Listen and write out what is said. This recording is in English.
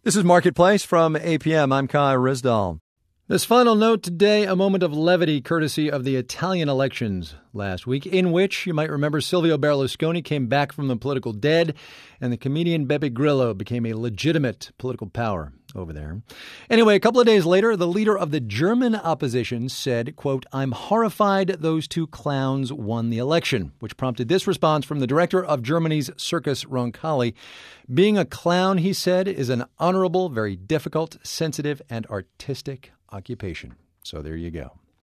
This is Marketplace from APM. I'm Kai Rizdal. This final note today, a moment of levity courtesy of the Italian elections last week, in which, you might remember, Silvio Berlusconi came back from the political dead and the comedian Beppe Grillo became a legitimate political power over there. Anyway, a couple of days later, the leader of the German opposition said, quote, "I'm horrified those two clowns won the election," which prompted this response from the director of Germany's Circus Roncalli. "Being a clown," he said, "is an honorable, very difficult, sensitive, and artistic occupation." So there you go.